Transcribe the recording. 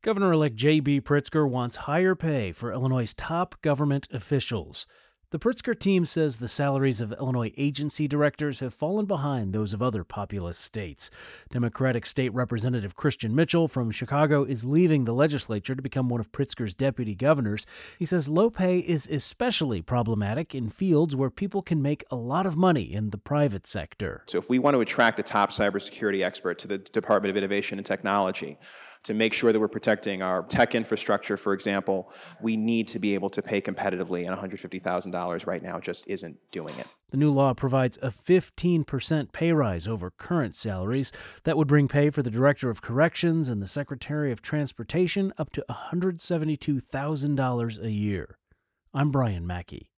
Governor-elect J.B. Pritzker wants higher pay for Illinois' top government officials. The Pritzker team says the salaries of Illinois agency directors have fallen behind those of other populous states. Democratic State Representative Christian Mitchell from Chicago is leaving the legislature to become one of Pritzker's deputy governors. He says low pay is especially problematic in fields where people can make a lot of money in the private sector. So if we want to attract a top cybersecurity expert to the Department of Innovation and Technology, to make sure that we're protecting our tech infrastructure, for example, we need to be able to pay competitively, and $150,000 right now just isn't doing it. The new law provides a 15% pay rise over current salaries. That would bring pay for the Director of Corrections and the Secretary of Transportation up to $172,000 a year. I'm Brian Mackey.